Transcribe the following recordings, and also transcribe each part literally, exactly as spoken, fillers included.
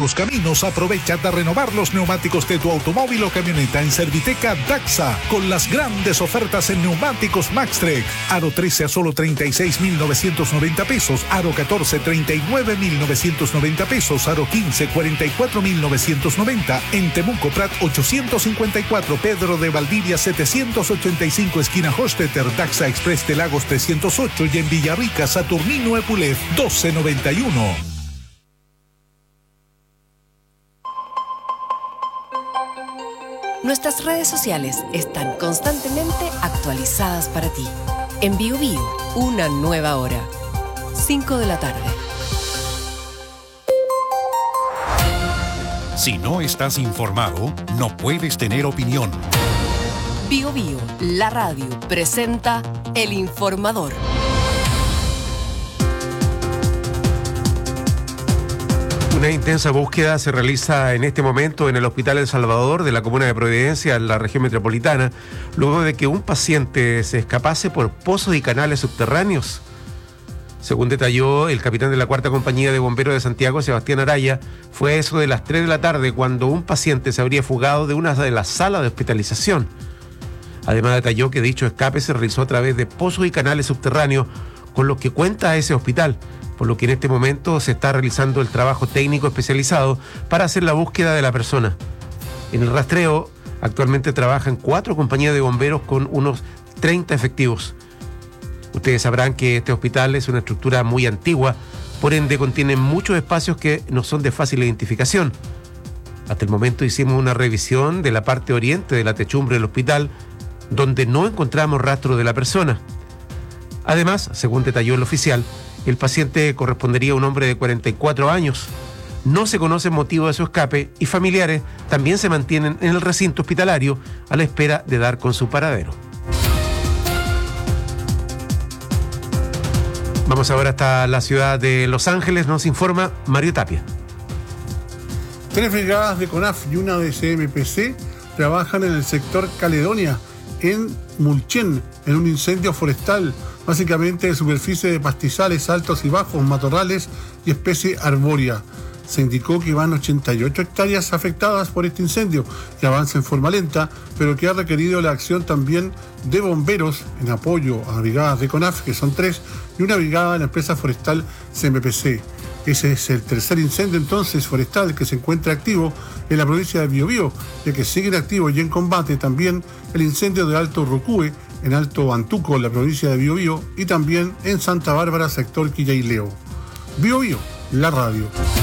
los caminos, aprovecha de renovar los neumáticos de tu automóvil o camioneta en Serviteca Daxa, con las grandes ofertas en neumáticos Maxtrek. Aro trece a solo treinta y seis mil novecientos noventa pesos, Aro catorce, treinta y nueve mil novecientos noventa pesos, Aro quince, cuarenta y cuatro mil novecientos noventa. En Temuco Prat ochocientos cincuenta y cuatro, Pedro de Valdivia setecientos ochenta y cinco, esquina Hostetter, Daxa Express de Lagos trescientos ocho y en Villarrica, Saturnino Epulef doce noventa y uno. Nuestras redes sociales están constantemente actualizadas para ti. En Bio Bio, una nueva hora. cinco de la tarde. Si no estás informado, no puedes tener opinión. Bio Bio, la radio, presenta El Informador. Una intensa búsqueda se realiza en este momento en el Hospital El Salvador de la comuna de Providencia, en la región metropolitana, luego de que un paciente se escapase por pozos y canales subterráneos. Según detalló el capitán de la Cuarta Compañía de Bomberos de Santiago, Sebastián Araya, fue eso de las tres de la tarde cuando un paciente se habría fugado de una de las salas de hospitalización. Además detalló que dicho escape se realizó a través de pozos y canales subterráneos, con los que cuenta ese hospital, por lo que en este momento se está realizando el trabajo técnico especializado para hacer la búsqueda de la persona. En el rastreo actualmente trabajan cuatro compañías de bomberos con unos treinta efectivos. Ustedes sabrán que este hospital es una estructura muy antigua, por ende contiene muchos espacios que no son de fácil identificación. Hasta el momento hicimos una revisión de la parte oriente de la techumbre del hospital, donde no encontramos rastro de la persona. Además, según detalló el oficial, el paciente correspondería a un hombre de cuarenta y cuatro años. No se conoce el motivo de su escape y familiares también se mantienen en el recinto hospitalario a la espera de dar con su paradero. Vamos ahora hasta la ciudad de Los Ángeles, nos informa Mario Tapia. Tres brigadas de CONAF y una de C M P C trabajan en el sector Caledonia, en Mulchen, en un incendio forestal, básicamente de superficie de pastizales altos y bajos, matorrales y especie arbórea. Se indicó que van ochenta y ocho hectáreas afectadas por este incendio, que avanza en forma lenta, pero que ha requerido la acción también de bomberos en apoyo a brigadas de CONAF, que son tres, y una brigada de la empresa forestal C M P C. Ese es el tercer incendio entonces forestal que se encuentra activo en la provincia de Biobío, ya que siguen activos y en combate también el incendio de Alto Rucúe, en Alto Antuco, en la provincia de Biobío, y también en Santa Bárbara, sector Quillaileo. Biobío, la radio.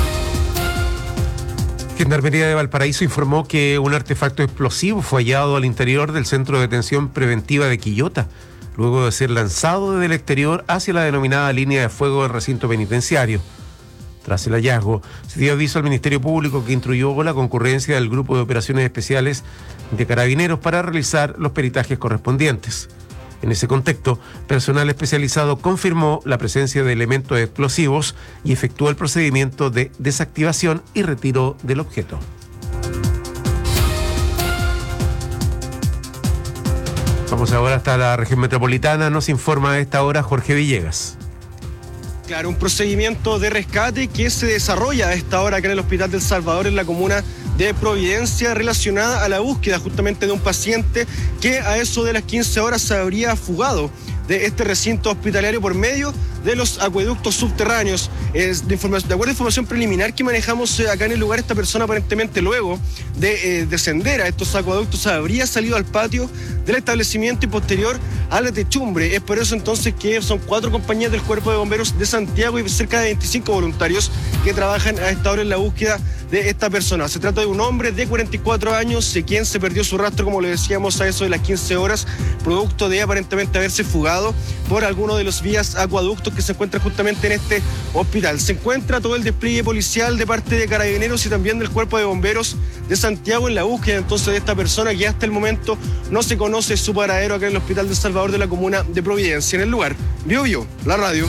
Gendarmería de Valparaíso informó que un artefacto explosivo fue hallado al interior del Centro de Detención Preventiva de Quillota, luego de ser lanzado desde el exterior hacia la denominada línea de fuego del recinto penitenciario. Tras el hallazgo, se dio aviso al Ministerio Público, que instruyó la concurrencia del Grupo de Operaciones Especiales de Carabineros para realizar los peritajes correspondientes. En ese contexto, personal especializado confirmó la presencia de elementos explosivos y efectuó el procedimiento de desactivación y retiro del objeto. Vamos ahora hasta la región metropolitana, nos informa a esta hora Jorge Villegas. Claro, un procedimiento de rescate que se desarrolla a esta hora acá en el Hospital del Salvador, en la comuna de Providencia, relacionada a la búsqueda justamente de un paciente que a eso de las quince horas se habría fugado de este recinto hospitalario por medio de los acueductos subterráneos. Es de, informa- de acuerdo a información preliminar que manejamos eh, acá en el lugar, esta persona aparentemente luego de eh, descender a estos acueductos habría salido al patio del establecimiento y posterior a la techumbre. Es por eso entonces que son cuatro compañías del Cuerpo de Bomberos de Santiago y cerca de veinticinco voluntarios que trabajan a esta hora en la búsqueda de esta persona. Se trata de un hombre de cuarenta y cuatro años, de quien se perdió su rastro, como le decíamos, a eso de las quince horas, producto de aparentemente haberse fugado por alguno de los vías acueductos que se encuentran justamente en este hospital. Se encuentra todo el despliegue policial de parte de Carabineros y también del Cuerpo de Bomberos de Santiago en la búsqueda entonces de esta persona, que hasta el momento no se conoce su paradero acá en el Hospital del Salvador de la comuna de Providencia. En el lugar, Bio Bio, la radio.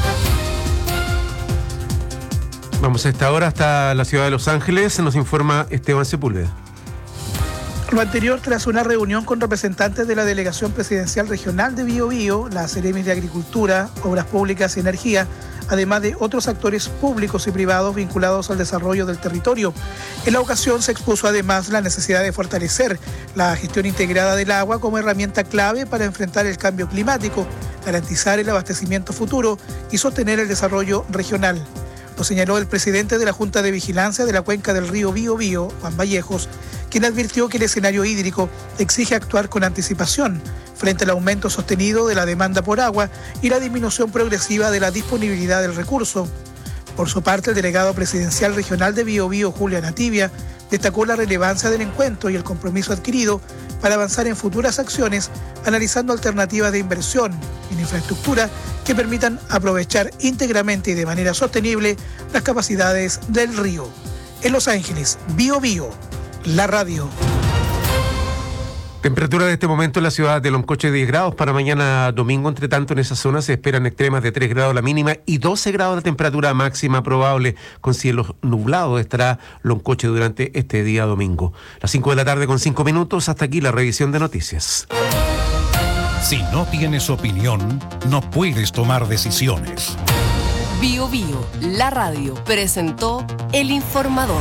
Vamos a esta hora hasta la ciudad de Los Ángeles, nos informa Esteban Sepúlveda. Lo anterior tras una reunión con representantes de la Delegación Presidencial Regional de Biobío, la Seremi de Agricultura, Obras Públicas y Energía, además de otros actores públicos y privados vinculados al desarrollo del territorio. En la ocasión se expuso además la necesidad de fortalecer la gestión integrada del agua como herramienta clave para enfrentar el cambio climático, garantizar el abastecimiento futuro y sostener el desarrollo regional. Lo señaló el presidente de la Junta de Vigilancia de la Cuenca del Río Biobío, Juan Vallejos, quien advirtió que el escenario hídrico exige actuar con anticipación frente al aumento sostenido de la demanda por agua y la disminución progresiva de la disponibilidad del recurso. Por su parte, el delegado presidencial regional de Biobío, Julia Nativia, destacó la relevancia del encuentro y el compromiso adquirido para avanzar en futuras acciones, analizando alternativas de inversión en infraestructura que permitan aprovechar íntegramente y de manera sostenible las capacidades del río. En Los Ángeles, Biobío, la radio. Temperatura de este momento en la ciudad de Loncoche diez grados, para mañana domingo. Entre tanto, en esa zona se esperan extremas de tres grados la mínima y doce grados la temperatura máxima probable, con cielos nublados estará Loncoche durante este día domingo. Las cinco de la tarde con cinco minutos, hasta aquí la revisión de noticias. Si no tienes opinión, no puedes tomar decisiones. Biobío, la radio, presentó El Informador.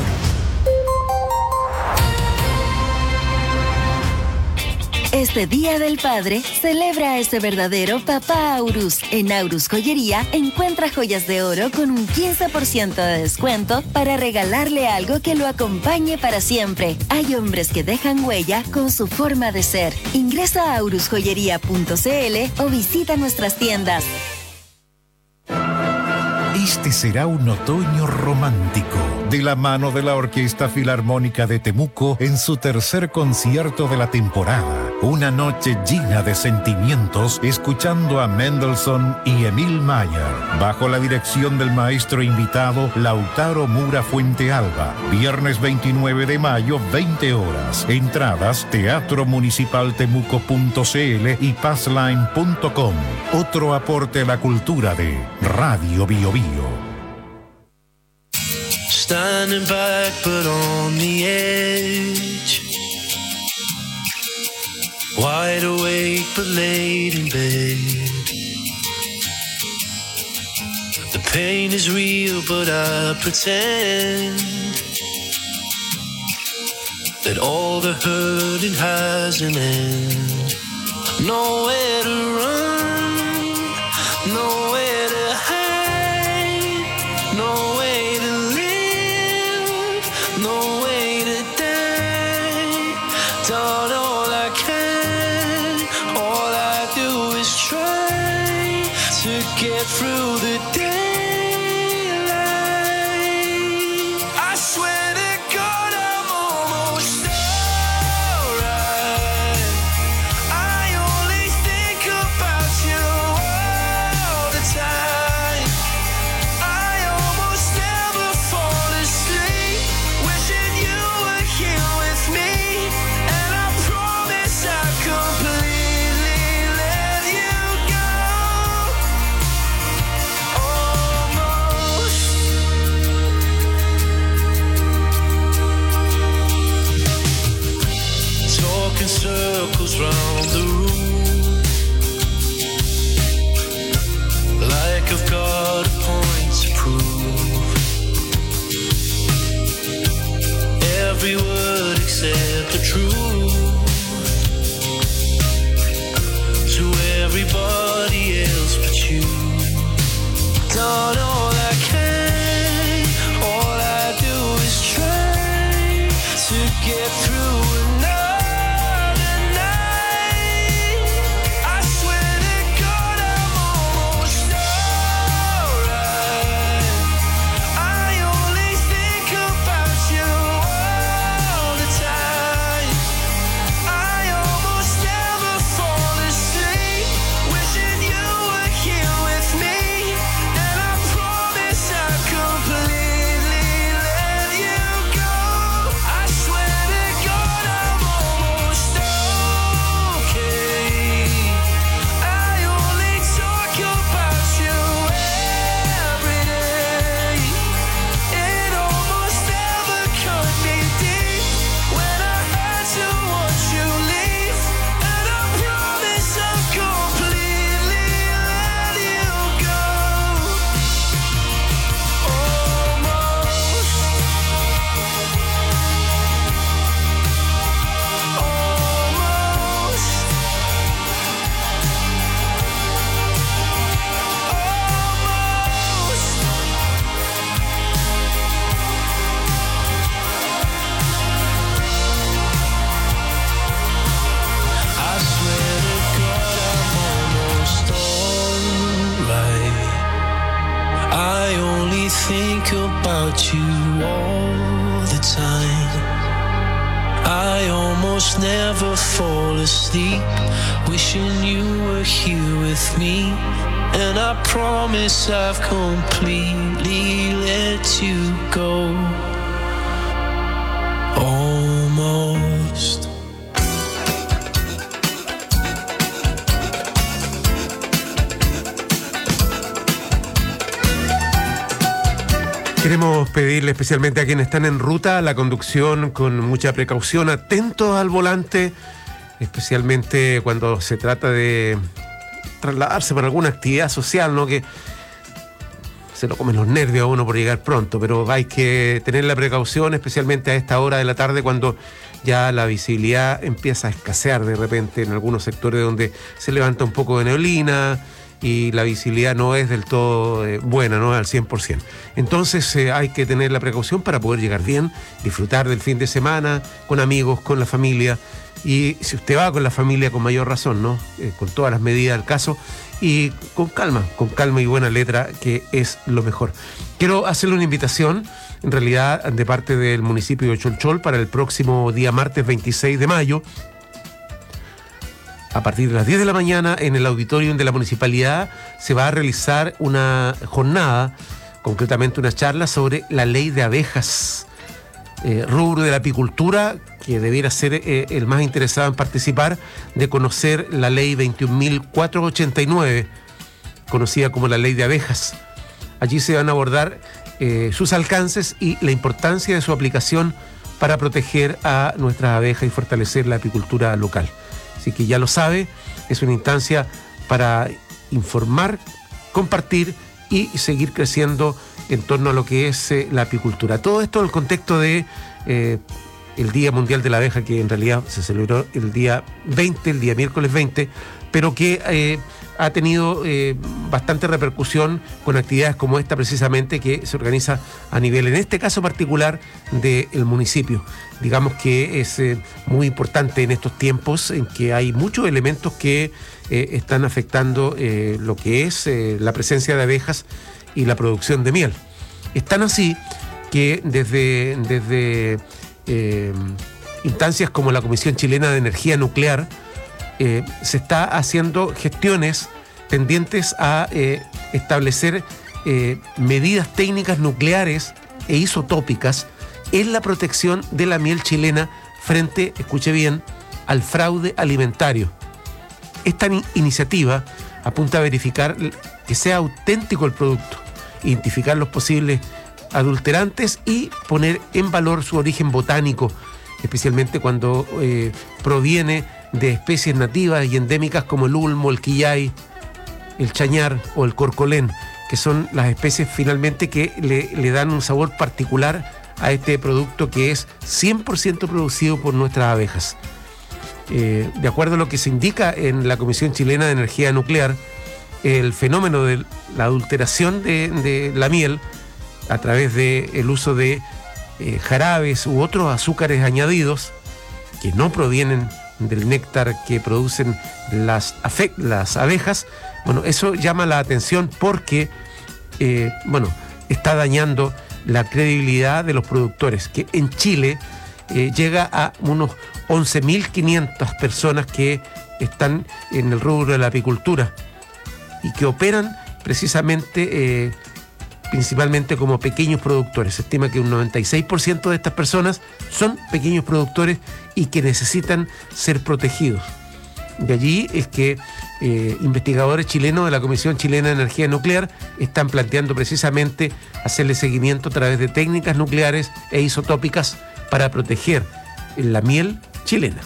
Este Día del Padre, celebra a ese verdadero papá Aurus. En Aurus Joyería, encuentra joyas de oro con un quince por ciento de descuento para regalarle algo que lo acompañe para siempre. Hay hombres que dejan huella con su forma de ser. Ingresa a aurus joyería punto c l o visita nuestras tiendas. Este será un otoño romántico, de la mano de la Orquesta Filarmónica de Temuco en su tercer concierto de la temporada. Una noche llena de sentimientos, escuchando a Mendelssohn y Emil Mayer, bajo la dirección del maestro invitado Lautaro Mura Fuentealba. Viernes veintinueve de mayo, veinte horas. Entradas, teatro municipal temuco punto c l y passline punto com. Otro aporte a la cultura de Radio Biobío. Standing back but on the edge, wide awake but late in bed. The pain is real but I pretend that all the hurting has an end. Nowhere to run, nowhere to hide, no way to live, no way to die. Done all I can, all I do is try to get through the daylight. I swear to God I'm almost alright. I only think about you all the time. I almost never fall asleep, wishing you were here with me. And I promise I completely let you go. Almost. Talking circles round the room, like I've got a point to prove. Every word except the truth to everybody else but you. Done all I can, all I do is try to get through another night. I swear to God I'm almost alright. I only think about you all the time. I almost never fall asleep, wishing you were here with me. And I promise I completely let you go. I swear to God about you all the time. I almost never fall asleep, wishing you were here with me. And I promise I've completely let you go. Almost. Queremos pedirle especialmente a quienes están en ruta la conducción con mucha precaución, atentos al volante, especialmente cuando se trata de trasladarse por alguna actividad social, ¿no? Que se lo comen los nervios a uno por llegar pronto, pero hay que tener la precaución, especialmente a esta hora de la tarde, cuando ya la visibilidad empieza a escasear de repente en algunos sectores donde se levanta un poco de neblina y la visibilidad no es del todo eh, buena, no es al cien por ciento. Entonces eh, hay que tener la precaución para poder llegar bien, disfrutar del fin de semana, con amigos, con la familia. Y si usted va con la familia, con mayor razón, ¿no? Eh, con todas las medidas del caso y con calma, con calma y buena letra, que es lo mejor. Quiero hacerle una invitación, en realidad, de parte del municipio de Cholchol para el próximo día martes veintiséis de mayo, a partir de las diez de la mañana, en el auditorium de la municipalidad, se va a realizar una jornada, concretamente una charla sobre la ley de abejas, eh, rubro de la apicultura, que debiera ser eh, el más interesado en participar, de conocer la ley veintiún mil cuatrocientos ochenta y nueve, conocida como la ley de abejas. Allí se van a abordar eh, sus alcances y la importancia de su aplicación para proteger a nuestras abejas y fortalecer la apicultura local. Así que ya lo sabe, es una instancia para informar, compartir y seguir creciendo en torno a lo que es eh, la apicultura. Todo esto en el contexto de eh, el Día Mundial de la Abeja, que en realidad se celebró el día veinte, el día miércoles veinte, pero que eh, ha tenido eh, bastante repercusión con actividades como esta precisamente, que se organiza a nivel, en este caso particular, del municipio. Digamos que es eh, muy importante en estos tiempos en que hay muchos elementos que eh, están afectando eh, lo que es eh, la presencia de abejas y la producción de miel. Es tan así que desde, desde eh, instancias como la Comisión Chilena de Energía Nuclear, Eh, se está haciendo gestiones tendientes a eh, establecer eh, medidas técnicas nucleares e isotópicas en la protección de la miel chilena frente, escuche bien, al fraude alimentario. Esta in- iniciativa apunta a verificar que sea auténtico el producto, identificar los posibles adulterantes y poner en valor su origen botánico, especialmente cuando eh, proviene de especies nativas y endémicas como el ulmo, el quillay, el chañar o el corcolén, que son las especies finalmente que le, le dan un sabor particular a este producto que es cien por ciento producido por nuestras abejas. Eh, de acuerdo a lo que se indica en la Comisión Chilena de Energía Nuclear, el fenómeno de la adulteración de, de la miel a través del uso de eh, jarabes u otros azúcares añadidos que no provienen del néctar que producen las, afe- las abejas, bueno, eso llama la atención porque, eh, bueno, está dañando la credibilidad de los productores, que en Chile eh, llega a unos once mil quinientas personas que están en el rubro de la apicultura y que operan precisamente eh, principalmente como pequeños productores. Se estima que un noventa y seis por ciento de estas personas son pequeños productores y que necesitan ser protegidos. De allí es que eh, investigadores chilenos de la Comisión Chilena de Energía Nuclear están planteando precisamente hacerle seguimiento a través de técnicas nucleares e isotópicas para proteger la miel chilena.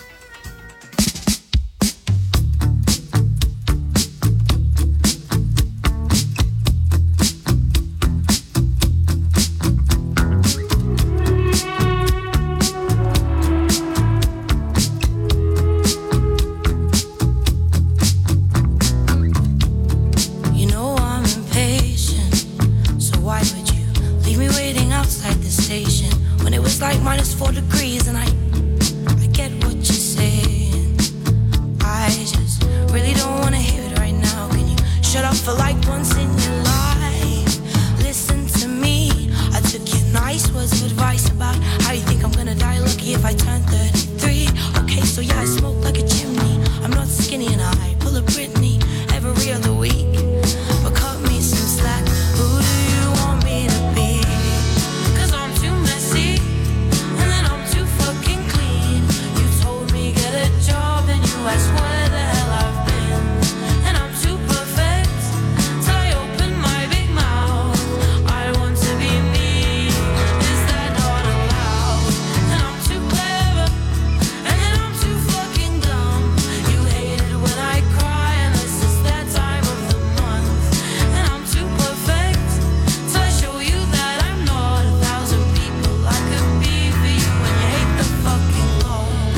For like once in your life, listen to me. I took your knife. nice words of advice about how you think I'm gonna die lucky if I turn thirty-three. Okay, so yeah, I smoke like a chimney. I'm not skinny and I pull a Britney every other week. But cut me some slack. Who do you want me to be? Cause I'm too messy and then I'm too fucking clean. You told me get a job and you asked where the hell I've been. And I'm too perfect till I open my big mouth. I want to be me. Is that not allowed? And I'm too clever and then I'm too fucking dumb. You hate it when I cry and this is that time of the month. And I'm too perfect till I show you that I'm not a thousand people I could be for you. And you hate the fucking Lord.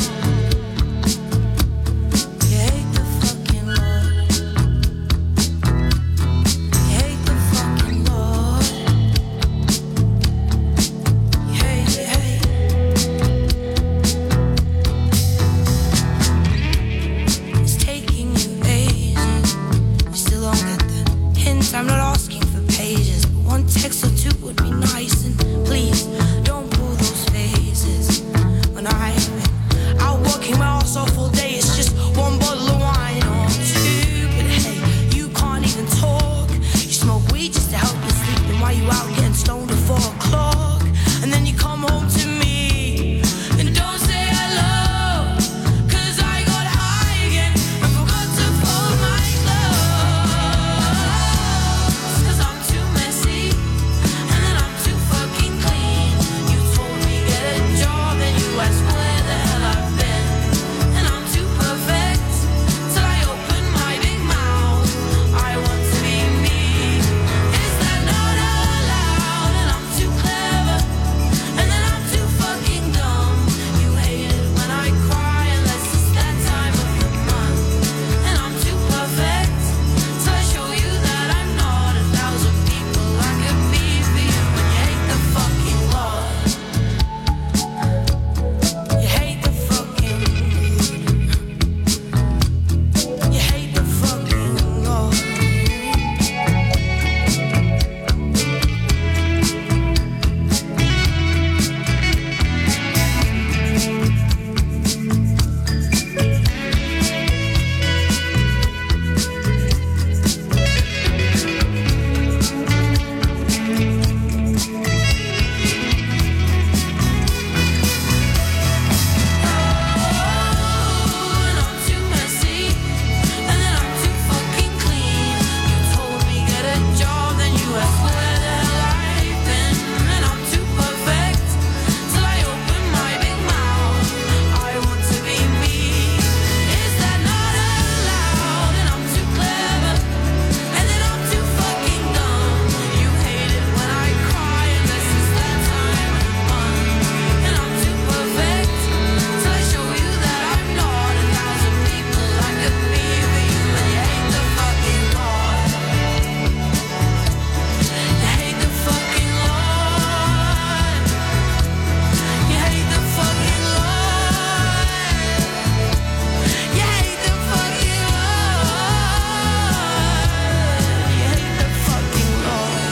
You hate the fucking Lord. You hate the fucking Lord. You hate, you hate. It's taking you ages. You still don't get the hint. I'm not asking for pages, but one text or two would be nice. And please don't pull those faces. When I've been out working my ass off all day, it's just one bottle of wine or two. But hey, you can't even talk. You smoke weed just to help you sleep. And why you out getting stoned at four o'clock? And then you come home to me and don't say hello. Cause I got high again and forgot to fold my clothes. Cause I'm too messy and then I'm too fucking clean. You told me get a job and you asked where the hell I've been. And I'm too perfect till I open my big mouth. I want to be me. Is that not allowed? And I'm too clever and then I'm too fucking dumb. You hate it when I cry unless it's that time of the month. And I'm too perfect till I show you that I'm not a thousand people I could be for you. And you hate the fucking Lord. You hate the fucking You hate the fucking Lord. And I'm too messy and then I'm too fucking clean. You told me get a job, then you asked where the hell I've been. And I'm too perfect till I open my big mouth. I want to be me. Is that not allowed? And I'm too clever and then I'm too fucking dumb. You hate it when I cry unless it's that time of the month. And I'm too perfect till I show you that I'm not a thousand people I could be for you. And you hate the fucking Lord. You hate the fucking Lord. You hate the fucking Lord. You hate the fucking Lord. You hate the fucking Lord.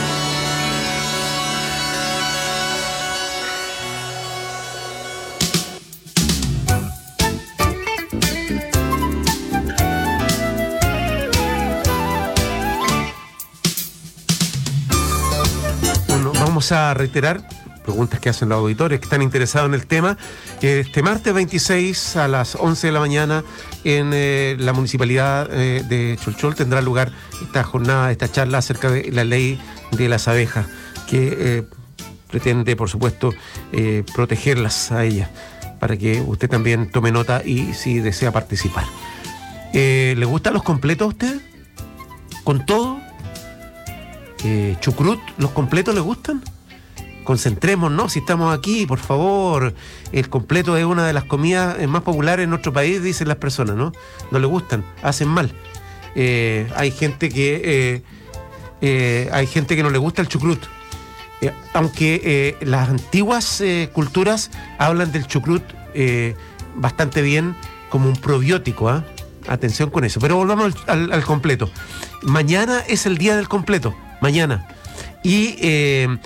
Bueno, vamos a reiterar preguntas que hacen los auditores que están interesados en el tema. Este martes veintiséis a las once de la mañana en eh, la municipalidad eh, de Cholchol tendrá lugar esta jornada, esta charla acerca de la ley de las abejas, que eh, pretende, por supuesto, eh, protegerlas a ellas, para que usted también tome nota y si desea participar. Eh, ¿Le gustan los completos a usted? ¿Con todo? Eh, ¿Chucrut, los completos le gustan? Concentrémonos, si estamos aquí, por favor. El completo es una de las comidas más populares en nuestro país, dicen las personas, ¿no? No le gustan, hacen mal. Eh, hay gente que eh, eh, hay gente que no le gusta el chucrut. Eh, aunque eh, las antiguas eh, culturas hablan del chucrut eh, bastante bien como un probiótico, ¿eh? Atención con eso. Pero volvamos al, al, al completo. Mañana es el día del completo, mañana. Y eh,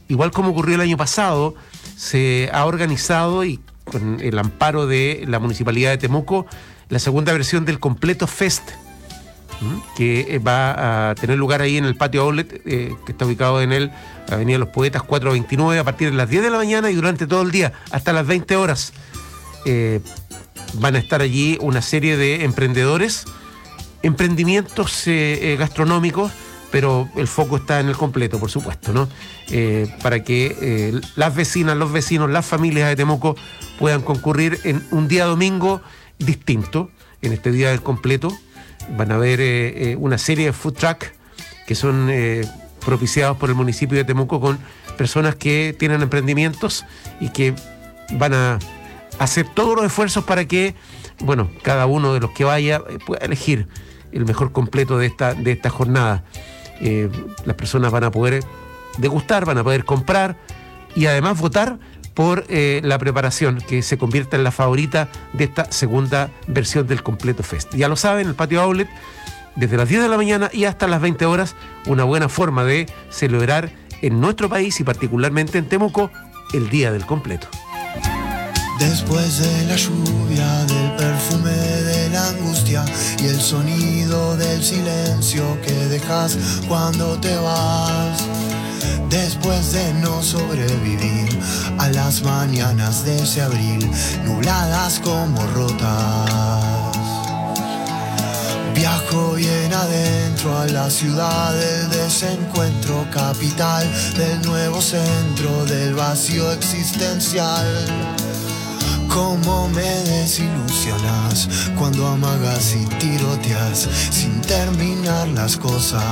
igual como ocurrió el año pasado, se ha organizado y con el amparo de la Municipalidad de Temuco, la segunda versión del Completo Fest, que va a tener lugar ahí en el Patio Outlet, eh, que está ubicado en el Avenida Los Poetas cuatrocientos veintinueve, a partir de las diez de la mañana y durante todo el día, hasta las veinte horas. Eh, van a estar allí una serie de emprendedores, emprendimientos eh, eh, gastronómicos, pero el foco está en el completo, por supuesto, ¿no? Eh, para que eh, las vecinas, los vecinos, las familias de Temuco puedan concurrir en un día domingo distinto, en este día del completo. Van a haber eh, eh, una serie de food truck que son eh, propiciados por el municipio de Temuco con personas que tienen emprendimientos y que van a hacer todos los esfuerzos para que, bueno, cada uno de los que vaya eh, pueda elegir el mejor completo de esta, de esta jornada. Eh, las personas van a poder degustar, van a poder comprar y además votar por eh, la preparación que se convierta en la favorita de esta segunda versión del Completo Fest. Ya lo saben, el Patio Outlet, desde las diez de la mañana y hasta las veinte horas, una buena forma de celebrar en nuestro país y particularmente en Temuco el Día del Completo. Después de la lluvia, del perfume de la angustia y el sonido del silencio que dejas cuando te vas. Después de no sobrevivir a las mañanas de ese abril, nubladas como rotas. Viajo bien adentro a la ciudad del desencuentro, capital del nuevo centro del vacío existencial. Cómo me desilusionas cuando amagas y tiroteas sin terminar las cosas.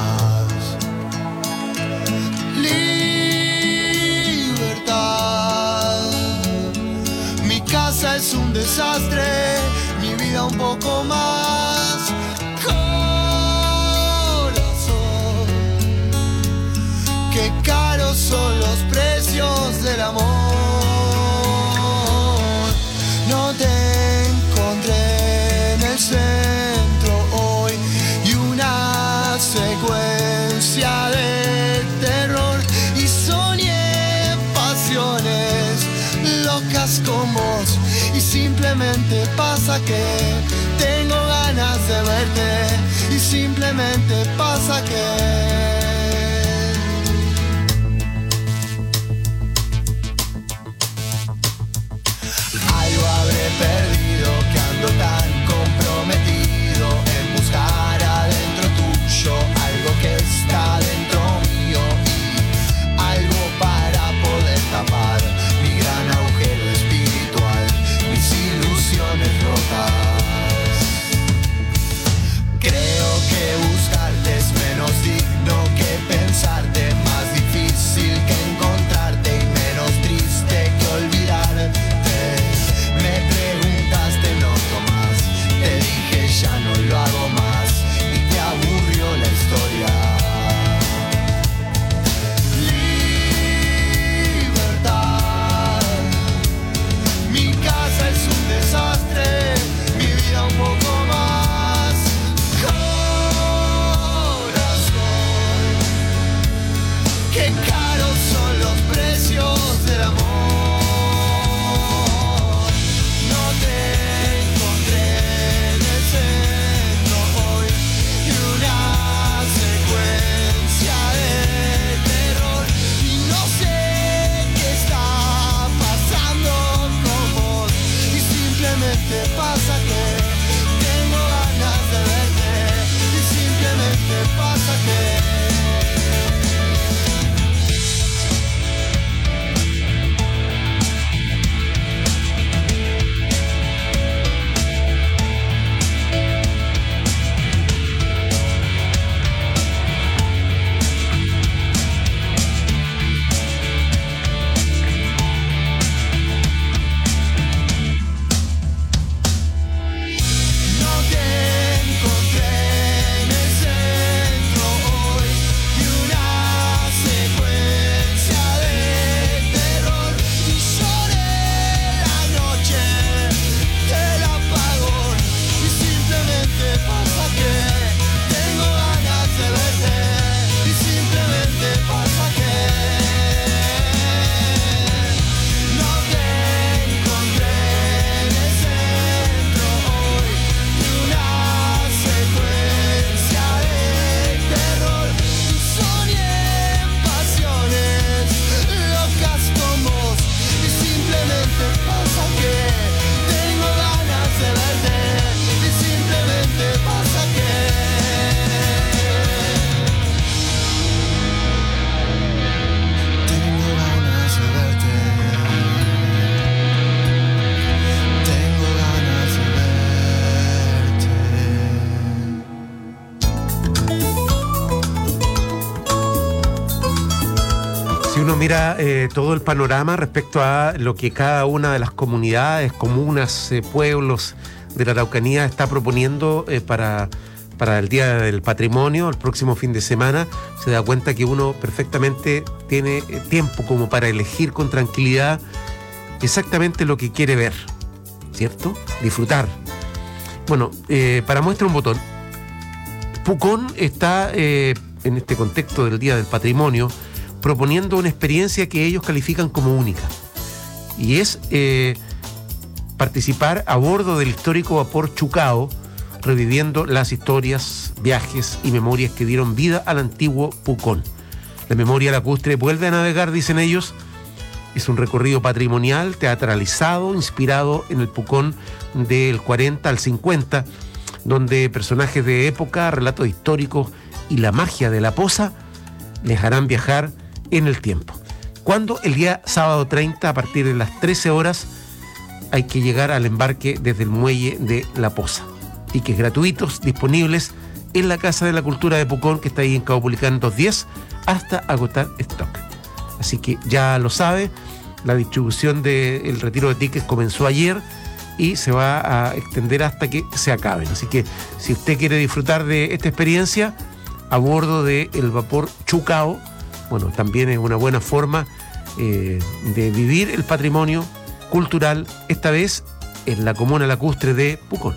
Libertad. Mi casa es un desastre, mi vida un poco más. Corazón, qué caros son los precios del amor. No te encontré en el centro hoy y una secuencia de terror y soñé pasiones locas con vos y simplemente pasa que tengo ganas de verte y simplemente pasa que perdido, que ando tan comprometido en buscar adentro tuyo algo que está dentro mío y algo para poder tapar mi gran agujero espiritual, mis ilusiones rotas. Creo que buscarte es menos digno que pensarte, más difícil que encontrarte y menos triste que olvidarte. Me preguntaste, no tomas, te dije ya no lo hago más y te aburrió la historia. Libertad, mi casa es un desastre, mi vida un poco más. Corazón, qué caros son los precios del amor. Pasa que tengo ganas de verte y simplemente pasa que mira, eh, todo el panorama respecto a lo que cada una de las comunidades, comunas, eh, pueblos de la Araucanía está proponiendo eh, para, para el Día del Patrimonio, el próximo fin de semana, se da cuenta que uno perfectamente tiene eh, tiempo como para elegir con tranquilidad exactamente lo que quiere ver, ¿cierto? Disfrutar. Bueno, eh, para muestra un botón, Pucón está, eh, en este contexto del Día del Patrimonio, proponiendo una experiencia que ellos califican como única. Y es eh, participar a bordo del histórico vapor Chucao, reviviendo las historias, viajes y memorias que dieron vida al antiguo Pucón. La memoria lacustre vuelve a navegar, dicen ellos. Es un recorrido patrimonial, teatralizado, inspirado en el Pucón del cuarenta al cincuenta, donde personajes de época, relatos históricos y la magia de la poza les harán viajar en el tiempo. Cuando el día sábado treinta, a partir de las trece horas, hay que llegar al embarque desde el muelle de La Poza. Tickets gratuitos disponibles en la Casa de la Cultura de Pucón, que está ahí en Caupolicán doscientos diez, hasta agotar stock. Así que ya lo sabe, la distribución del retiro de tickets comenzó ayer y se va a extender hasta que se acaben. Así que si usted quiere disfrutar de esta experiencia a bordo del vapor Chucao, bueno, también es una buena forma eh, de vivir el patrimonio cultural, esta vez en la comuna lacustre de Pucón.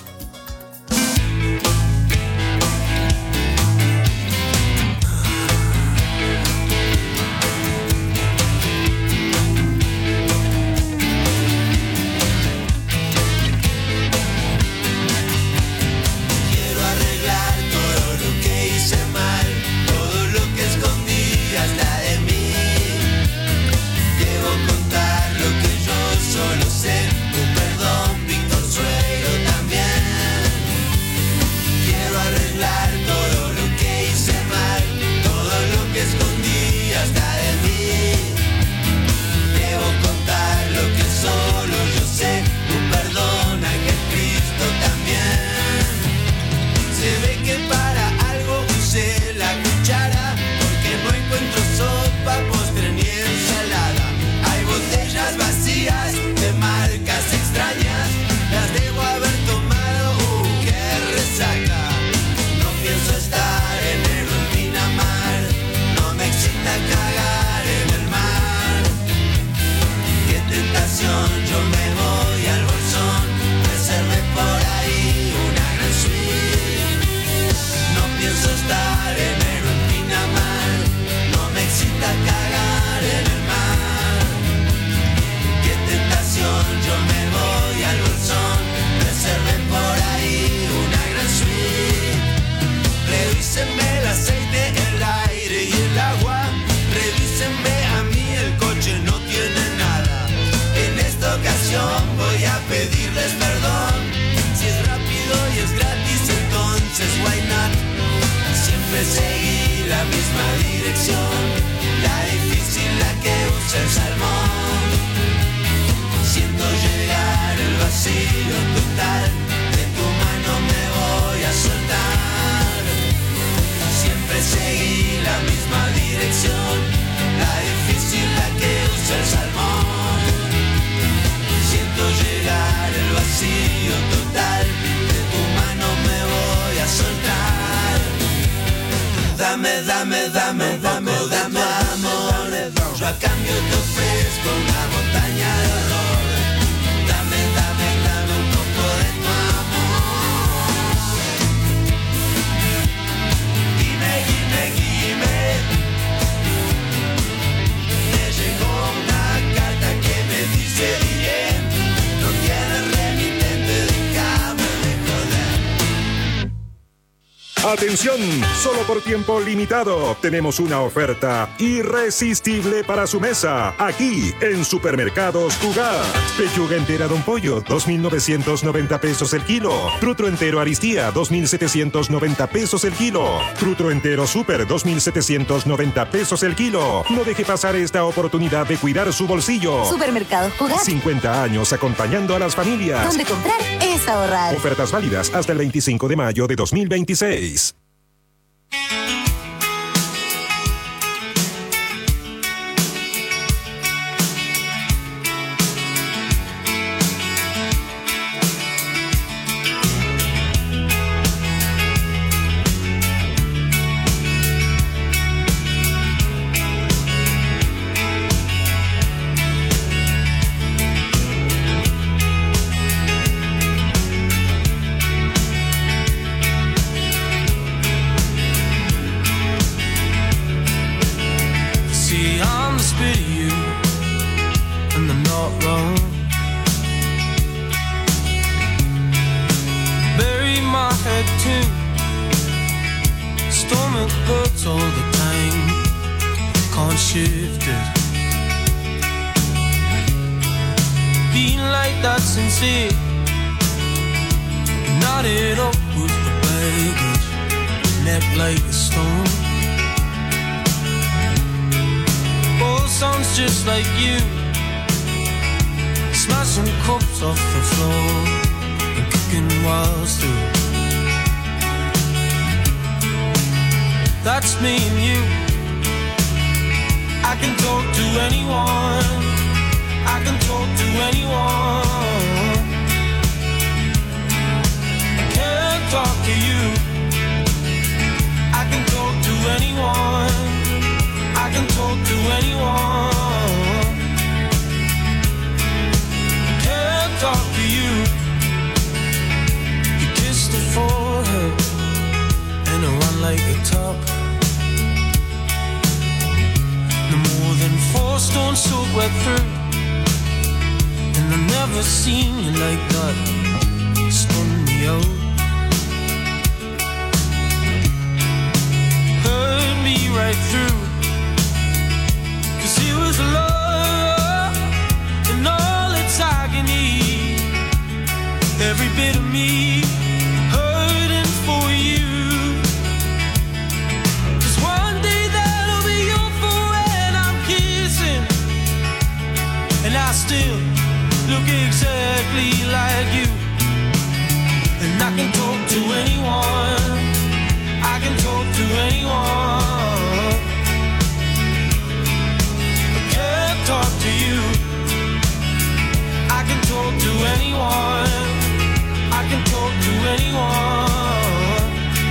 Dame, dame, dame, dame, dame amor. Yo a cambio te ofrezco una montaña de horror. Dame, dame, dame un poco de tu amor. Dime, dime, dime. Me llegó una carta que me dice bien. No tienes remitente, déjame de joder. Atención, solo por tiempo limitado tenemos una oferta irresistible para su mesa, aquí en Supermercados Cugat. Pechuga entera Don Pollo, dos mil novecientos noventa pesos el kilo. Trutro entero Aristía, dos mil setecientos noventa pesos el kilo. Trutro entero Super, dos mil setecientos noventa pesos el kilo. No deje pasar esta oportunidad de cuidar su bolsillo. Supermercados Cugat. cincuenta años acompañando a las familias. Donde comprar es ahorrar. Ofertas válidas hasta el veinticinco de mayo de dos mil veintiséis. head too. Stomach hurts all the time, can't shift it. Being like that sincere, knotted up with the baggage, neck like a stone. Oh, sounds just like you, smashing cups off the floor and kicking walls through. That's me and you. I can talk to anyone, I can talk to anyone. I can't talk to you. I can talk to anyone, I can talk to anyone. I can't talk to you. You kiss the forehead and I run like a top. No more than four stones soak wet through. And I've never seen you like that. Spun me out, hurt me right through. Cause it was love and all its agony. Every bit of me hurting for you. Cause one day that'll be your forehead I'm kissing, and I still look exactly like you. And I can talk to anyone, I can talk to anyone. I can't talk to you. I can talk to anyone, I can talk to anyone.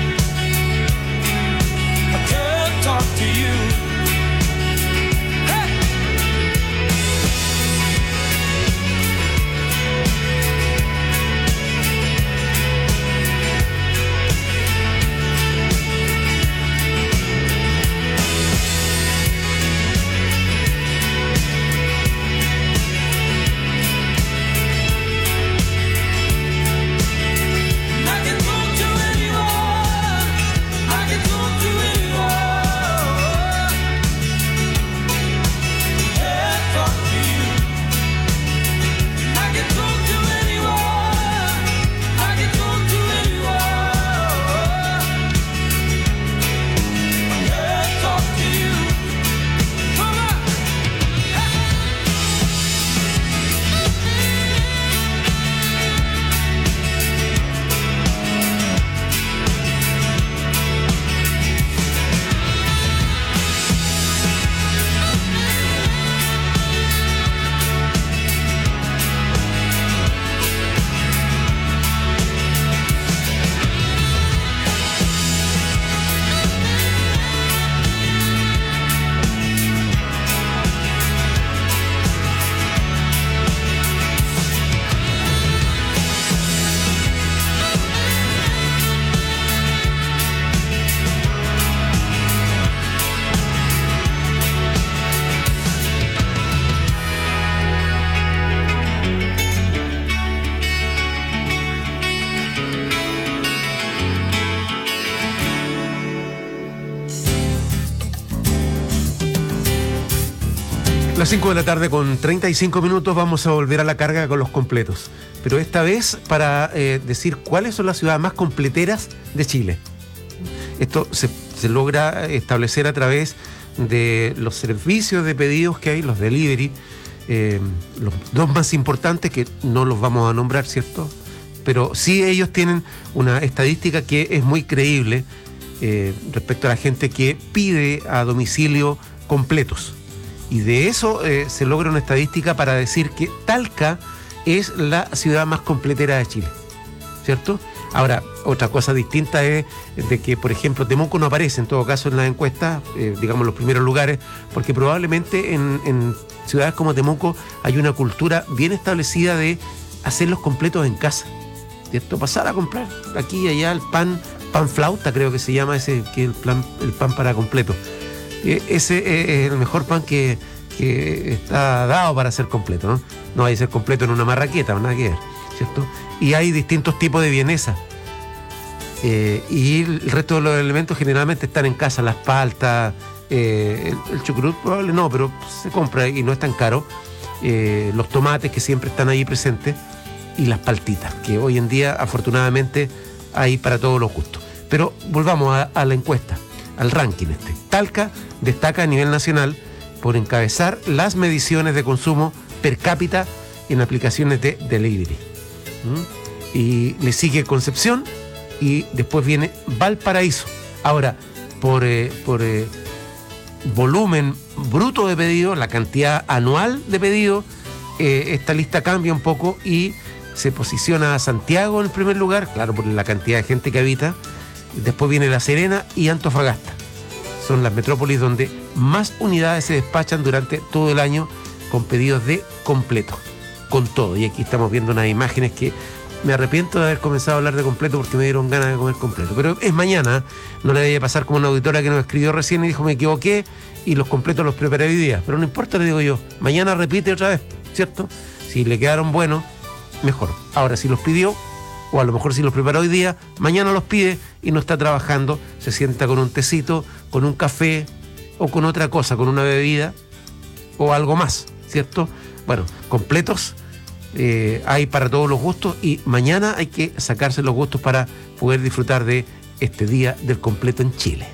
I can't talk to you. Las cinco de la tarde con treinta y cinco minutos vamos a volver a la carga con los completos. Pero esta vez para eh, decir cuáles son las ciudades más completeras de Chile. Esto se, se logra establecer a través de los servicios de pedidos que hay, los delivery, eh, los dos más importantes que no los vamos a nombrar, ¿cierto? Pero sí ellos tienen una estadística que es muy creíble eh, respecto a la gente que pide a domicilio completos. Y de eso eh, se logra una estadística para decir que Talca es la ciudad más completera de Chile, ¿cierto? Ahora, otra cosa distinta es de que, por ejemplo, Temuco no aparece en todo caso en las encuestas, eh, digamos los primeros lugares, porque probablemente en, en ciudades como Temuco hay una cultura bien establecida de hacerlos completos en casa, ¿cierto? Pasar a comprar aquí y allá el pan, pan flauta creo que se llama ese, que es el, plan, el pan para completo. Ese es el mejor pan que, que está dado para ser completo, ¿no? No hay que ser completo en una marraqueta, nada que ver, ¿cierto? Y hay distintos tipos de vienesa. Eh, y el resto de los elementos generalmente están en casa, las paltas, eh, el, el chucrut probable no, pero se compra y no es tan caro. Eh, los tomates que siempre están ahí presentes y las paltitas, que hoy en día afortunadamente hay para todos los gustos. Pero volvamos a, a la encuesta, al ranking este. Talca destaca a nivel nacional por encabezar las mediciones de consumo per cápita en aplicaciones de delivery. ¿Mm? Y le sigue Concepción y después viene Valparaíso. Ahora, por, eh, por eh, volumen bruto de pedidos, la cantidad anual de pedidos, eh, esta lista cambia un poco y se posiciona a Santiago en primer lugar, claro, por la cantidad de gente que habita. Después viene La Serena y Antofagasta. Son las metrópolis donde más unidades se despachan durante todo el año con pedidos de completo, con todo. Y aquí estamos viendo unas imágenes que me arrepiento de haber comenzado a hablar de completo porque me dieron ganas de comer completo. Pero es mañana, no le vaya a pasar como una auditora que nos escribió recién y dijo me equivoqué y los completos los preparé hoy día. Pero no importa, le digo yo, mañana repite otra vez, ¿cierto? Si le quedaron buenos, mejor. Ahora, si los pidió, o a lo mejor si los preparó hoy día, mañana los pide y no está trabajando, se sienta con un tecito, con un café o con otra cosa, con una bebida o algo más, ¿cierto? Bueno, completos eh, hay para todos los gustos y mañana hay que sacarse los gustos para poder disfrutar de este día del completo en Chile.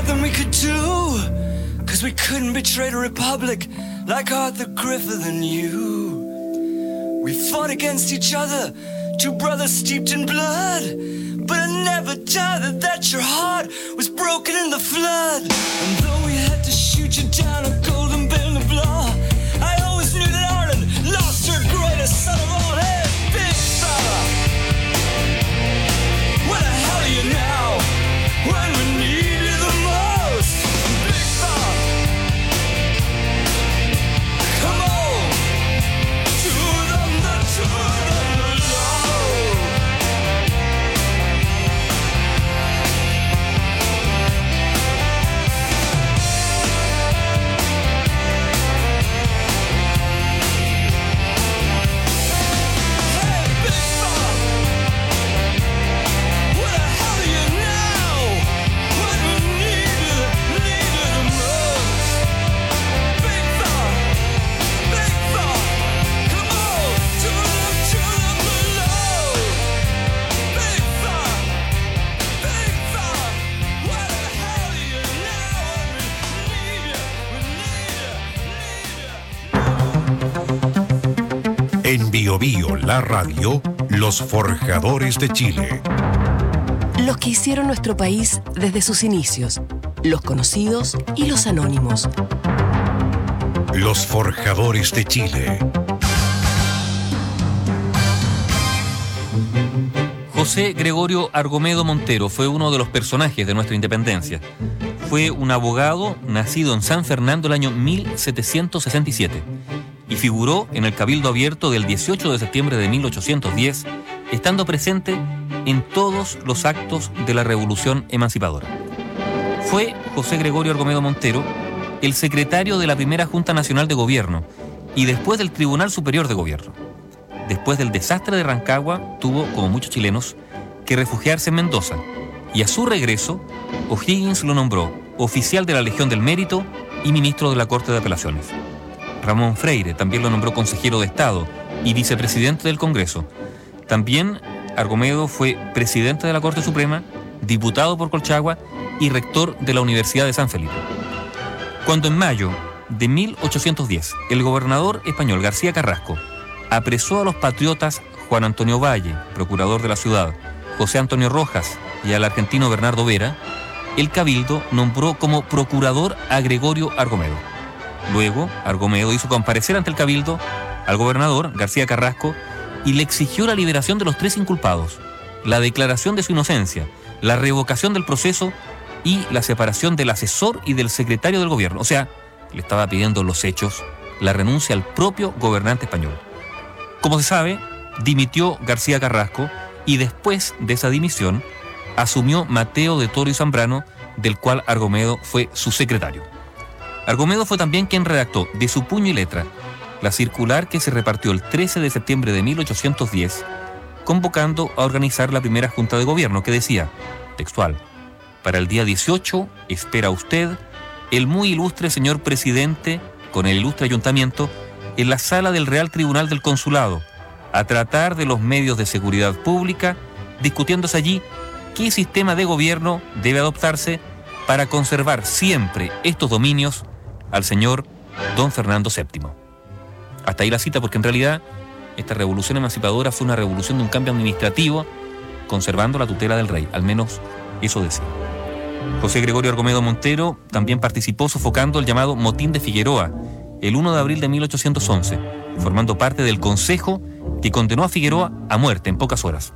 nothing we could do, cause we couldn't betray the Republic like Arthur Griffith and you. We fought against each other, two brothers steeped in blood, but I never doubted that your heart was broken in the flood. And though we had to shoot you down a golden bell of law, I always knew that Ireland lost her greatest son of all. Hey, big fella, where the hell are you now? When we need you the most, big fella, come on, to them the to them the low. Hey, big fella, where the hell are you now? When we need you, need you the most, big fella, big fella, come on, to them to them below, big fella, big fella, where the hell are you now? When we need you, we need you. En Bio Bio, la radio, los forjadores de Chile. Los que hicieron nuestro país desde sus inicios, los conocidos y los anónimos. Los forjadores de Chile. José Gregorio Argomedo Montero fue uno de los personajes de nuestra independencia. Fue un abogado nacido en San Fernando el año mil setecientos sesenta y siete y figuró en el Cabildo Abierto del dieciocho de septiembre de mil ochocientos diez, estando presente en todos los actos de la Revolución Emancipadora. Fue José Gregorio Argomedo Montero el secretario de la primera Junta Nacional de Gobierno y después del Tribunal Superior de Gobierno. Después del desastre de Rancagua, tuvo, como muchos chilenos, que refugiarse en Mendoza, y a su regreso, O'Higgins lo nombró oficial de la Legión del Mérito y ministro de la Corte de Apelaciones. Ramón Freire también lo nombró consejero de Estado y vicepresidente del Congreso. También Argomedo fue presidente de la Corte Suprema, diputado por Colchagua y rector de la Universidad de San Felipe. Cuando en mayo de mil ochocientos diez el gobernador español García Carrasco apresó a los patriotas Juan Antonio Valle, procurador de la ciudad, José Antonio Rojas y al argentino Bernardo Vera, el Cabildo nombró como procurador a Gregorio Argomedo. Luego, Argomedo hizo comparecer ante el Cabildo al gobernador García Carrasco y le exigió la liberación de los tres inculpados, la declaración de su inocencia, la revocación del proceso y la separación del asesor y del secretario del gobierno. O sea, le estaba pidiendo los hechos, la renuncia al propio gobernante español. Como se sabe, dimitió García Carrasco y después de esa dimisión asumió Mateo de Toro y Zambrano, del cual Argomedo fue su secretario. Argomedo fue también quien redactó de su puño y letra la circular que se repartió el trece de septiembre de mil ochocientos diez, convocando a organizar la primera Junta de Gobierno, que decía, textual: para el día dieciocho espera usted, el muy ilustre señor presidente, con el ilustre ayuntamiento, en la sala del Real Tribunal del Consulado, a tratar de los medios de seguridad pública, discutiéndose allí qué sistema de gobierno debe adoptarse para conservar siempre estos dominios al señor don Fernando séptimo. Hasta ahí la cita, porque en realidad esta revolución emancipadora fue una revolución de un cambio administrativo, conservando la tutela del rey, al menos eso decía. José Gregorio Argomedo Montero también participó sofocando el llamado Motín de Figueroa, el primero de abril de mil ochocientos once, formando parte del consejo que condenó a Figueroa a muerte en pocas horas.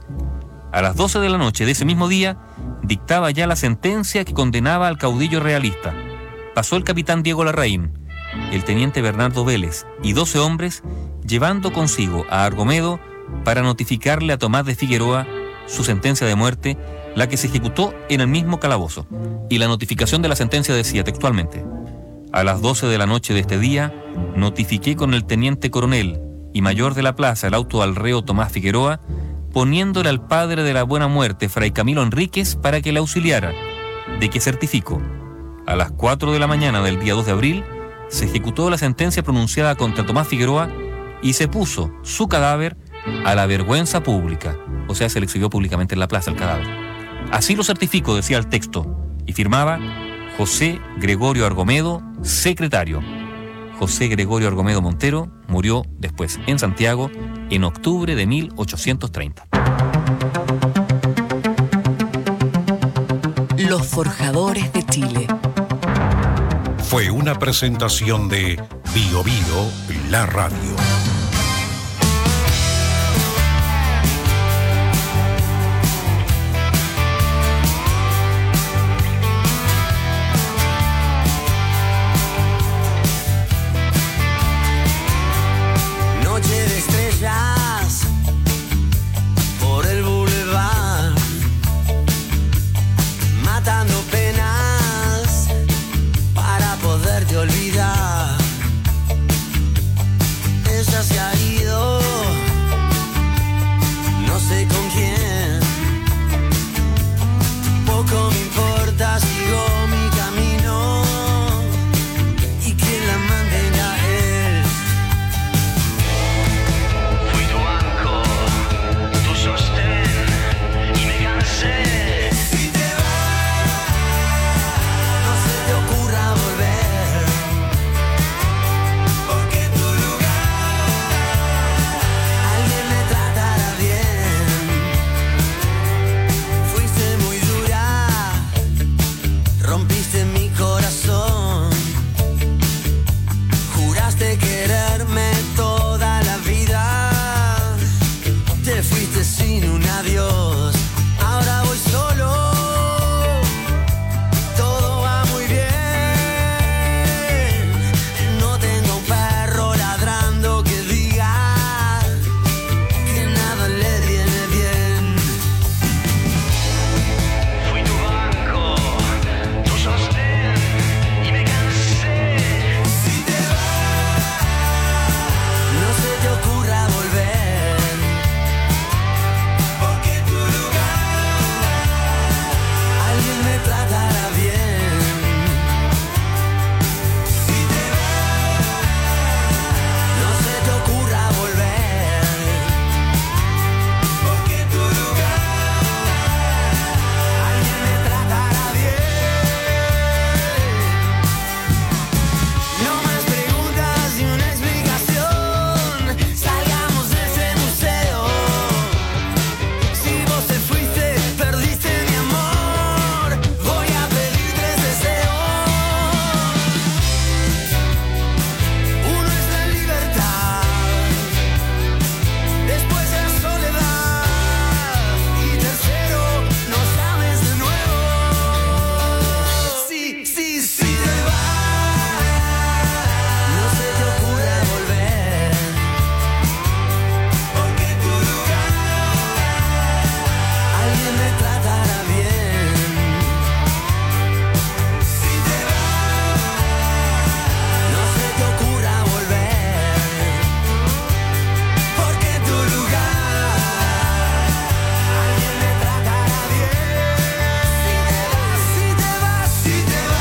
A las doce de la noche de ese mismo día, dictaba ya la sentencia que condenaba al caudillo realista. Pasó el capitán Diego Larraín, el teniente Bernardo Vélez y doce hombres, llevando consigo a Argomedo para notificarle a Tomás de Figueroa su sentencia de muerte, la que se ejecutó en el mismo calabozo. Y la notificación de la sentencia decía textualmente: a las doce de la noche de este día, notifiqué con el teniente coronel y mayor de la plaza el auto al reo Tomás Figueroa, poniéndole al padre de la buena muerte, fray Camilo Enríquez, para que le auxiliara, de que certifico. A las cuatro de la mañana del día dos de abril, se ejecutó la sentencia pronunciada contra Tomás Figueroa y se puso su cadáver a la vergüenza pública, o sea, se le exhibió públicamente en la plaza el cadáver. Así lo certifico, decía el texto, y firmaba José Gregorio Argomedo, secretario. José Gregorio Argomedo Montero murió después en Santiago en octubre de mil ochocientos treinta. Los Forjadores de Chile. Fue una presentación de Bio Bio, la radio. Noche de estrellas por el boulevard, matando penas para poderte olvidar. Ella se ha ido, no sé con quién. Poco me importa, sigo mi camino y quien la mantenga a él. Fui tu banco, tu sostén y me cansé. Si te vas, no se te ocurra volver, porque en tu lugar alguien me tratará bien. Fuiste muy dura, rompiste mi corazón. Juraste quererme toda la vida, te fuiste sin un adiós. Ahora voy solo, todo va muy bien. No tengo un perro ladrando que diga que nada le viene bien. Fui tu banco, tu sostén y me cansé. Si te vas, no se te ocurra volver, porque en tu lugar alguien me tratará bien. Si te vas, no se te ocurra volver, porque en tu lugar alguien me tratará bien. No más preguntas y una explicación. Salgamos de ese museo. Si vos te fuiste, perdiste mi amor. Voy a pedir tres deseos. Uno es la libertad, después la soledad y tercero, no llames de nuevo. Sí, sí, sí te vas, no se te ocurra volver, porque en tu lugar alguien me tratará bien. Si te vas, no se te ocurra volver, porque en tu lugar alguien me tratará bien. Si te vas, si te vas, si te vas.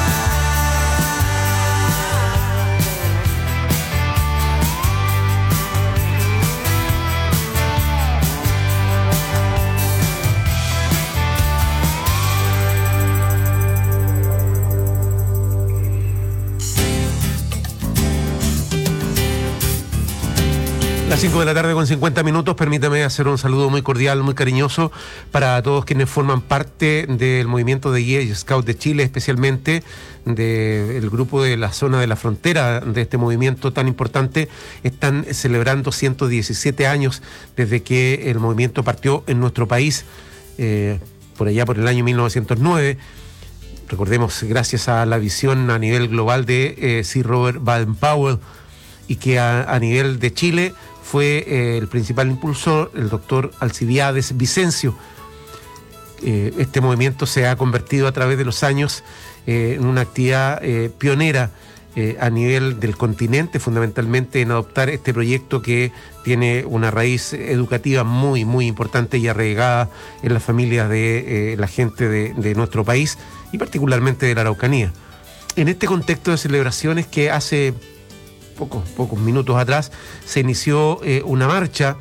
Las cinco de la tarde con cincuenta minutos, permítame hacer un saludo muy cordial, muy cariñoso para todos quienes forman parte del movimiento de Guía y Scout de Chile, especialmente del grupo de la zona de la frontera de este movimiento tan importante. Están celebrando ciento diecisiete años desde que el movimiento partió en nuestro país, eh, por allá por el año mil novecientos nueve. Recordemos, gracias a la visión a nivel global de eh, Sir Robert Baden-Powell, y que a, a nivel de Chile fue eh, el principal impulsor, el doctor Alcibiades Vicencio. Eh, este movimiento se ha convertido a través de los años eh, en una actividad eh, pionera eh, a nivel del continente, fundamentalmente en adoptar este proyecto que tiene una raíz educativa muy, muy importante y arraigada en las familias de eh, la gente de, de nuestro país y particularmente de la Araucanía. En este contexto de celebraciones que hace pocos, pocos minutos atrás se inició eh, una marcha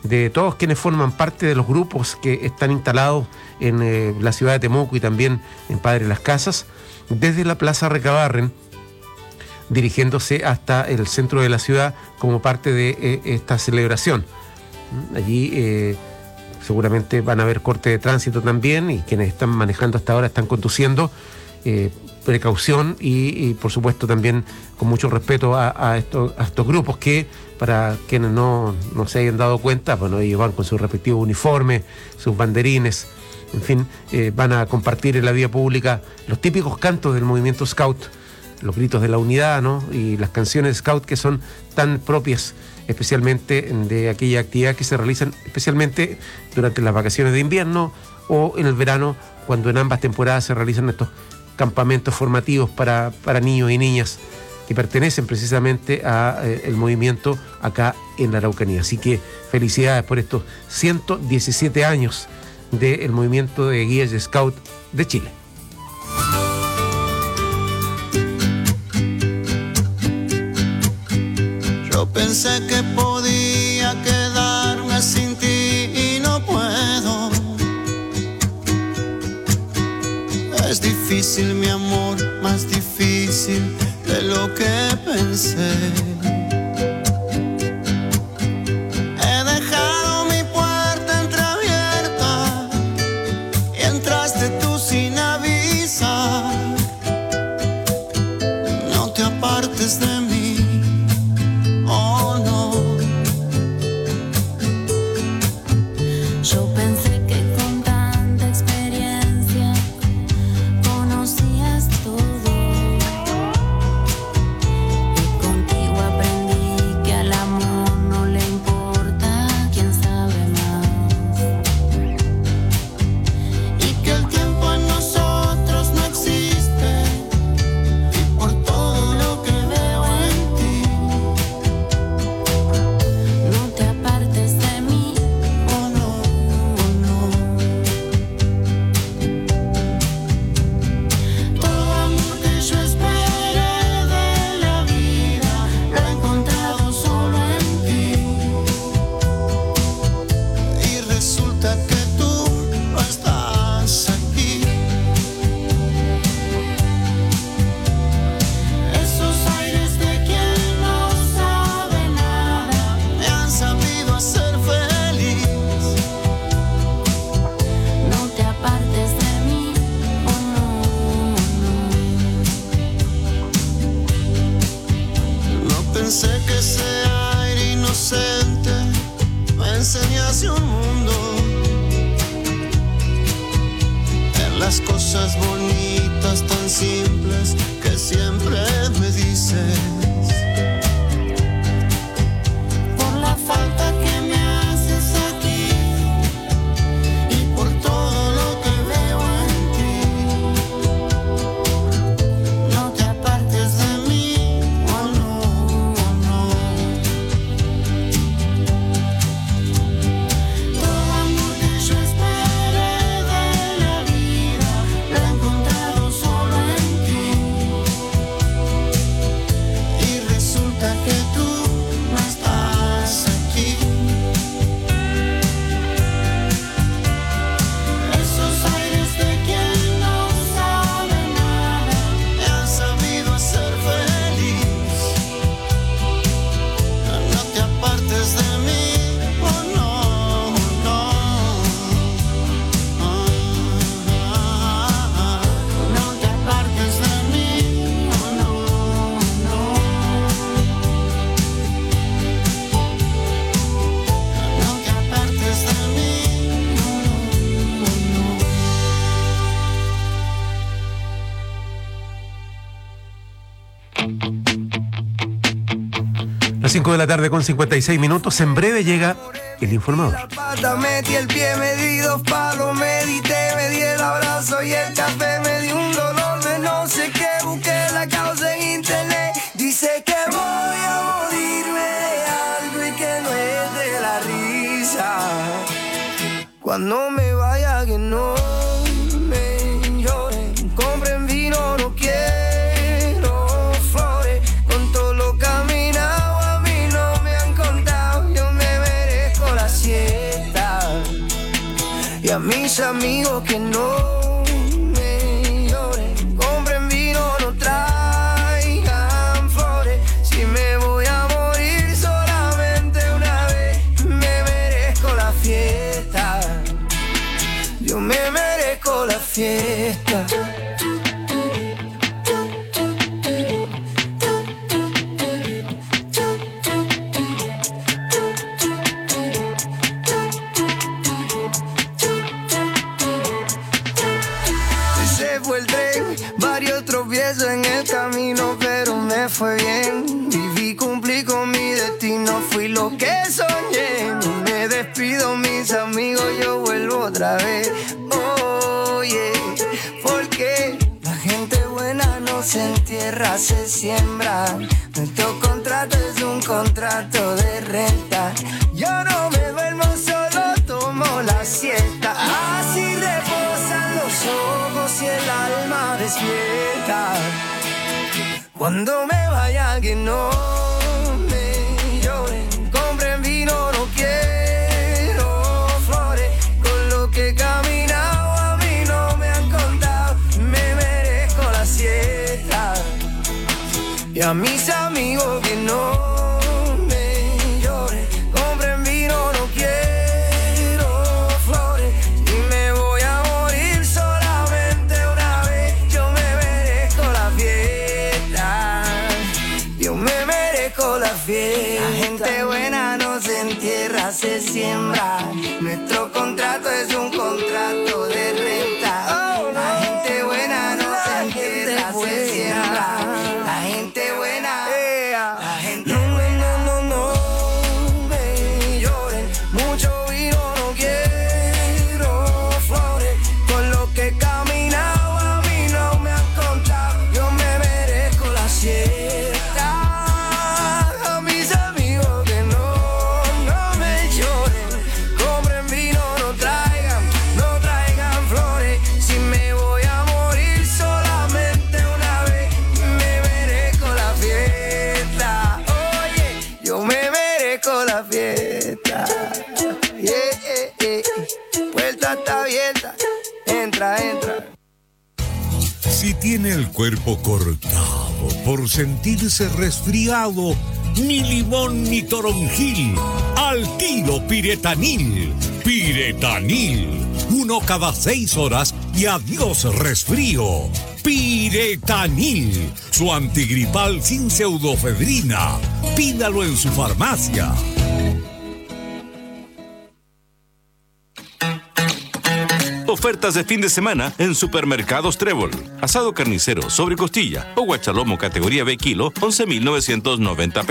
de todos quienes forman parte de los grupos que están instalados en eh, la ciudad de Temuco y también en Padre Las Casas, desde la Plaza Recabarren, dirigiéndose hasta el centro de la ciudad como parte de eh, esta celebración. Allí eh, seguramente van a haber corte de tránsito también, y quienes están manejando hasta ahora están conduciendo. Eh, precaución y, y por supuesto también con mucho respeto a, a, estos, a estos grupos que, para quienes no, no se hayan dado cuenta, bueno, ellos van con sus respectivos uniformes, sus banderines, en fin, eh, van a compartir en la vía pública los típicos cantos del movimiento Scout, los gritos de la unidad, ¿no? Y las canciones Scout que son tan propias especialmente de aquella actividad que se realizan especialmente durante las vacaciones de invierno o en el verano, cuando en ambas temporadas se realizan estos campamentos formativos para, para niños y niñas que pertenecen precisamente al movimiento acá en la Araucanía. Así que felicidades por estos ciento diecisiete años del movimiento de guías y scout de Chile. Yo pensé que podía quedarme sin ti y no puedo. Es difícil, mi amor, más difícil de lo que pensé. He dejado mi puerta entreabierta y entraste tú sin avisar. No te apartes de mí, oh no. Yo pensé que con tanta experiencia conocías todo, y contigo aprendí que al amor no le importa quién sabe más, Y que el tiempo en nosotros no existe, y por todo lo que veo en ti, no te apartes de mí, oh no, oh no. Todo amor que yo esperé de la vida lo he encontrado solo en ti, y resulta que tú no estás aquí. Esos aires de quien no sabe nada me han sabido hacer feliz. no te apartes de mí, oh no, No pensé que ese aire inocente me enseñase un mundo, en las cosas bonitas tan simples que siempre me dices. Por la falta que me haces aquí y por todo lo que veo en ti, no te apartes de mí, oh no, oh no. Todo amor que yo esperé de la vida lo he encontrado solo en ti, y resulta que tú no estás aquí. Esos aires de quien no sabe nada me han sabido hacer feliz. No te apartes de mí, oh no, no. No te apartes de mí, oh no, no. No te apartes de mí, oh no, no. Las cinco de la tarde con cincuenta y seis minutos. En breve llega el informador. Pata, metí el pie, me di dos palos, medité, me di el abrazo y el café, me di un dolor de no sé qué, busqué la causa en internet, dice que voy a morirme de algo y que no es de la risa, cuando me vaya que no me lloren, compren vino, no quiero flores, con todo lo caminado a mí no me han contado, yo me merezco la cien. mis amigos que no me lloren, compren vino, no traigan flores. Si me voy a morir solamente una vez, me merezco la fiesta. Yo me merezco la fiesta. Tropiezo en el camino, pero me fue bien. Viví, cumplí con mi destino, fui lo que soñé. Me despido, mis amigos, yo vuelvo otra vez. Oye, porque la gente buena no se entierra, se siembra. Nuestro contrato es un contrato de renta. Yo no me duermo, solo tomo la siesta. Así reposan los ojos y el alma despierta. Cuando me vaya que no me lloren, compren vino, no quiero flores. Con lo que he caminado a mí no me han contado, me merezco la siesta. Y a mis amigos que no me lloren, compren vino, no quiero flores. Y me voy a morir solamente una vez, yo me merezco la fiesta. Yo me merezco la fiesta. La gente buena no se entierra, se siembra. Nuestro contrato es un contrato de renta. La gente buena no se entierra, se siembra. La gente buena, la gente buena, no, no, no me lloren. Mucho vino, no quiero flores. Con lo que he caminado a mí no me han contado, yo me merezco la siesta. A mis amigos que no, no me lloren, compren vino, no traigan, no traigan flores. Si me voy a morir solamente una vez, me merezco la fiesta. Oye, yo me merezco la fiesta. Yeah, yeah, yeah. Puerta está abierta, entra, entra. Si tiene el cuerpo cortado por sentirse resfriado, ni limón ni toronjil, al tiro Piretanil. Piretanil, uno cada seis horas y adiós resfrío. Piretanil, su antigripal sin pseudofedrina. Pídalo en su farmacia. Ofertas de fin de semana en Supermercados Trébol. Asado carnicero sobre costilla o guachalomo categoría B kilo, once mil novecientos noventa pesos.